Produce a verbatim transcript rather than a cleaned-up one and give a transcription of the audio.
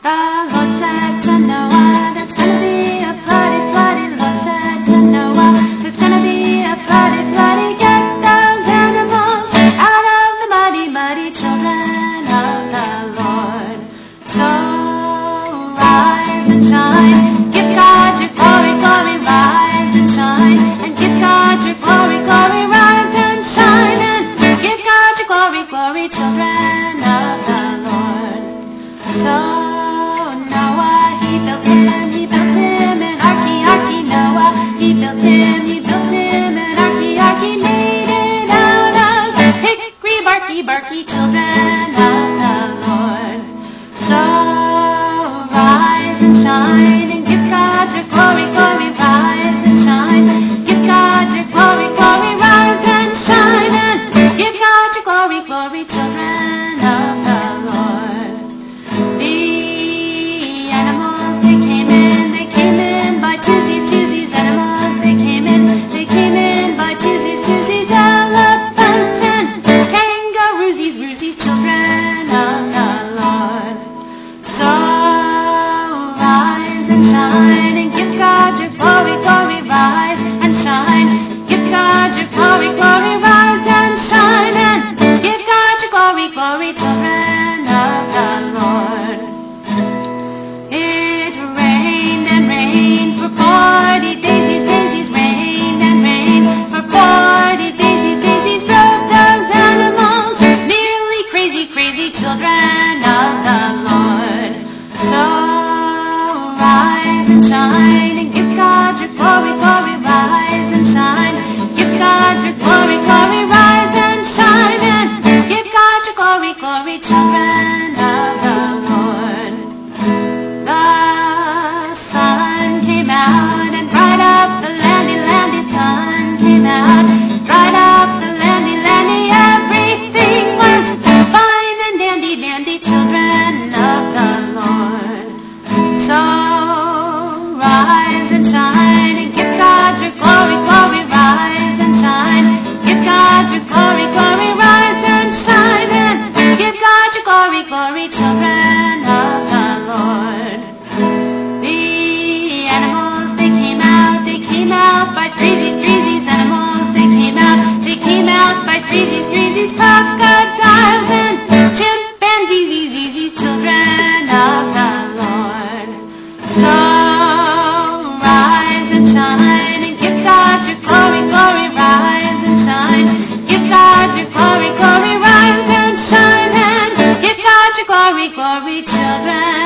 Lord said to Noah, there's gonna be a floody, floody. Lord said to Noah, there's gonna be a floody, floody. Get those animals out of the muddy, muddy children of the Lord. So rise and shine, give God your glory, glory. Rise and shine, and give God your glory, glory. Rise and shine, and give God your glory, glory, children of the Lord. So Noah, he built him, he built him an arky, arky. Noah, he built him, he built him an arky, arky. Made it out of hickory, barky, barky, children of the Lord. So rise and shine, and give God your glory, glory. Rise and shine, give God your glory, glory. Rise and shine, and give God your glory, glory, children of the Lord. The animals, they came in, they came in by twosies, twosies. Animals, they came in, they came in by twosies, twosies. Elephants and kangaroosies, roosies, children of the Lord. So rise and shine, and give God your glory, glory. Rise and shine, give God your glory, glory. Rise and shine, and give God your glory, glory, children of the Lord. It rained and rained for forty daisies, daisies. Rained and rained for forty daisies, daisies. Drove those animals nearly crazy, crazy, children of the Lord. So rise and shine, and give God your glory, glory. Rise and shine, give God your glory, glory. Rise and shine, and give God your glory, glory, children of the Lord. The sun came out and dried up the landy, landy. Sun came out, dried up the landy, landy. Everything was fine and dandy, dandy, children of the Lord. So rise and shine, and give God your glory, glory. Rise and shine, give God your glory, glory. Rise and shine, and give God your glory, glory, children of the Lord. The animals, they came out, they came out by threesies, threesies. Animals, they came out, they came out by threesies, threesies. Crocodiles and chimpanzees, easy, children of the Lord. So rise and shine, and give God your glory, glory. Rise and shine, give God your glory, glory. Rise and shine, and give God your glory, glory, children